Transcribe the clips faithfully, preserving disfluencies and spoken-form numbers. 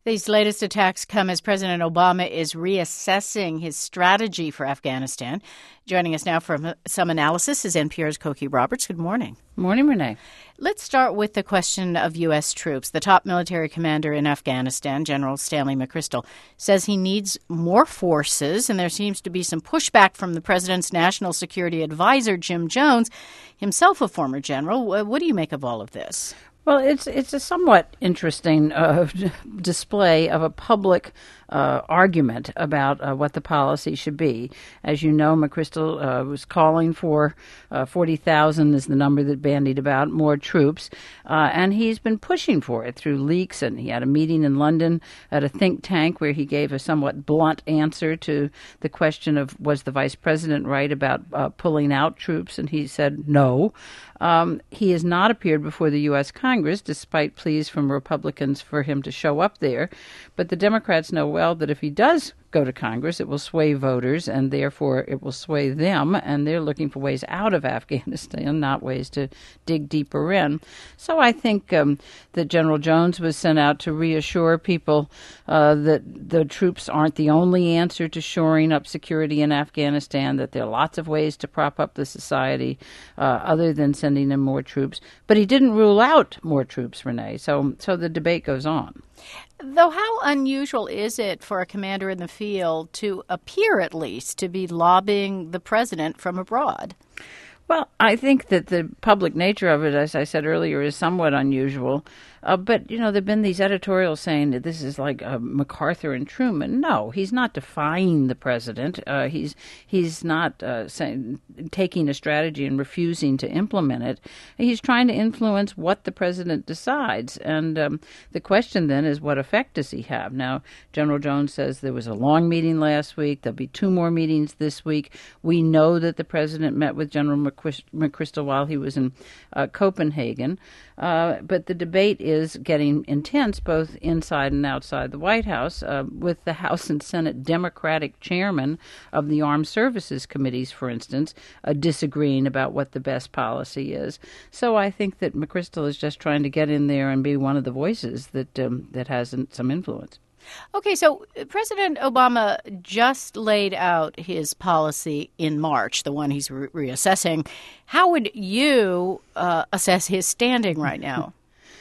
These latest attacks come as President Obama is reassessing his strategy for Afghanistan. Joining us now for some analysis is N P R's Cokie Roberts. Good morning. Morning, Renee. Let's start with the question of U S troops. The top military commander in Afghanistan, General Stanley McChrystal, says he needs more forces, and there seems to be some pushback from the president's national security advisor, Jim Jones, himself a former general. What do you make of all of this? Well, it's it's a somewhat interesting uh, display of a public uh, argument about uh, what the policy should be. As you know, McChrystal uh, was calling for uh, forty thousand is the number that bandied about, more troops, uh, and he's been pushing for it through leaks, and he had a meeting in London at a think tank where he gave a somewhat blunt answer to the question of was the vice president right about uh, pulling out troops, and he said no. Um, he has not appeared before the U S Congress, despite pleas from Republicans for him to show up there. But the Democrats know well that if he does go to Congress, it will sway voters, and therefore it will sway them, and they're looking for ways out of Afghanistan, not ways to dig deeper in. So I think um, that General Jones was sent out to reassure people uh, that the troops aren't the only answer to shoring up security in Afghanistan, that there are lots of ways to prop up the society uh, other than sending in more troops. But he didn't rule out more troops, Renee, so so the debate goes on. Though how unusual is it for a commander in the field to appear, at least, to be lobbying the president from abroad? Well, I think that the public nature of it, as I said earlier, is somewhat unusual. Uh, but, you know, there have been these editorials saying that this is like uh, MacArthur and Truman. No, he's not defying the president. Uh, he's he's not uh, saying, taking a strategy and refusing to implement it. He's trying to influence what the president decides. And um, the question then is, what effect does he have? Now, General Jones says there was a long meeting last week. There'll be two more meetings this week. We know that the president met with General McChrystal while he was in uh, Copenhagen. Uh, but the debate is getting intense both inside and outside the White House, uh, with the House and Senate Democratic chairmen of the Armed Services Committees, for instance, uh, disagreeing about what the best policy is. So I think that McChrystal is just trying to get in there and be one of the voices that um, that has some influence. Okay, so President Obama just laid out his policy in March, the one he's re- reassessing. How would you uh, assess his standing right now?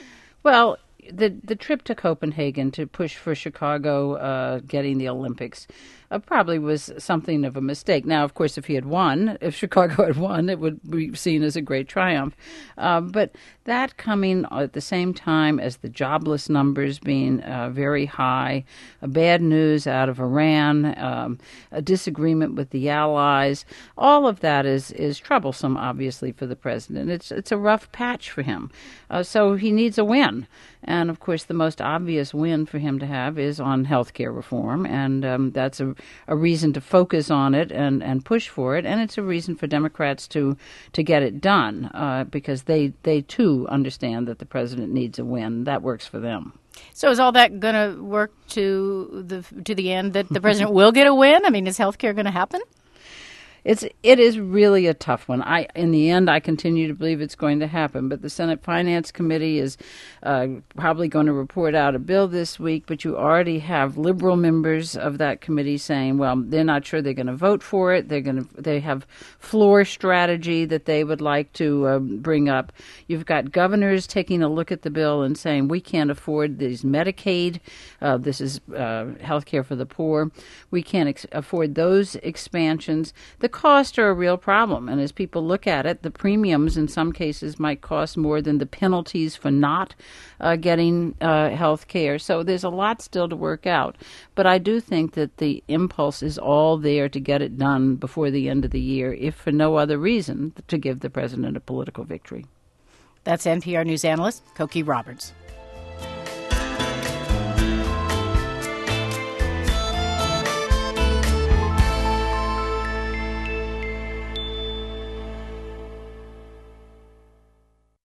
Well, the the trip to Copenhagen to push for Chicago uh, getting the Olympics uh, probably was something of a mistake. Now, of course, if he had won, if Chicago had won, it would be seen as a great triumph. Uh, but that coming at the same time as the jobless numbers being uh, very high, uh, bad news out of Iran, um, a disagreement with the allies, all of that is is troublesome, obviously, for the president. It's it's a rough patch for him. Uh, so he needs a win. And, of course, the most obvious win for him to have is on health care reform, and um, that's a, a reason to focus on it and, and push for it, and it's a reason for Democrats to, to get it done, uh, because they, they, too, understand that the president needs a win. That works for them. So is all that going to work to the to the end that the president will get a win? I mean, is health care going to happen? It's it is really a tough one. I in the end, I continue to believe it's going to happen. But the Senate Finance Committee is uh, probably going to report out a bill this week. But you already have liberal members of that committee saying, well, they're not sure they're going to vote for it. They're going to they have floor strategy that they would like to uh, bring up. You've got governors taking a look at the bill and saying we can't afford these Medicaid. Uh, this is uh, health care for the poor. We can't ex- afford those expansions. The costs are a real problem, and as people look at it, the premiums in some cases might cost more than the penalties for not uh, getting uh, health care. So there's a lot still to work out. But I do think that the impulse is all there to get it done before the end of the year, if for no other reason to give the president a political victory. That's N P R News analyst Cokie Roberts.